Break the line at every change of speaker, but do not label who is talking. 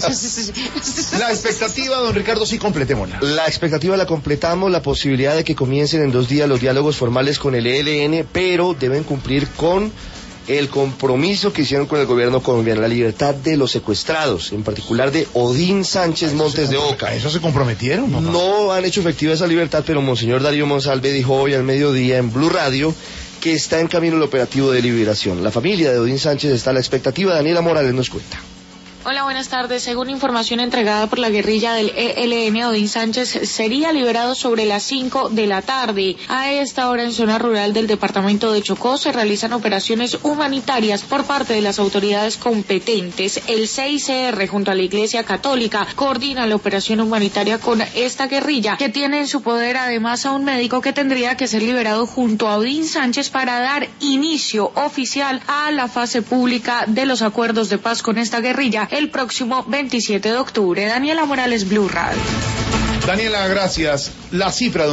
La expectativa, don Ricardo, sí, completémosla.
La expectativa la completamos, la posibilidad de que comiencen en 2 días los diálogos formales con el ELN, pero deben cumplir con el compromiso que hicieron con el gobierno colombiano, la libertad de los secuestrados, en particular de Odín Sánchez Montes de Oca.
¿A eso se comprometieron?
No han hecho efectiva esa libertad, pero Monseñor Darío Monsalve dijo hoy al mediodía en Blue Radio que está en camino el operativo de liberación. La familia de Odín Sánchez está a la expectativa. Daniela Morales nos cuenta.
Hola, buenas tardes. Según información entregada por la guerrilla del ELN, Odín Sánchez sería liberado sobre las 5 de la tarde. A esta hora, en zona rural del departamento de Chocó, se realizan operaciones humanitarias por parte de las autoridades competentes. El CICR, junto a la Iglesia Católica, coordina la operación humanitaria con esta guerrilla, que tiene en su poder además a un médico que tendría que ser liberado junto a Odín Sánchez para dar inicio oficial a la fase pública de los acuerdos de paz con esta guerrilla el próximo 27 de octubre. Daniela Morales, Blue Radio.
Daniela, gracias. La cifra, don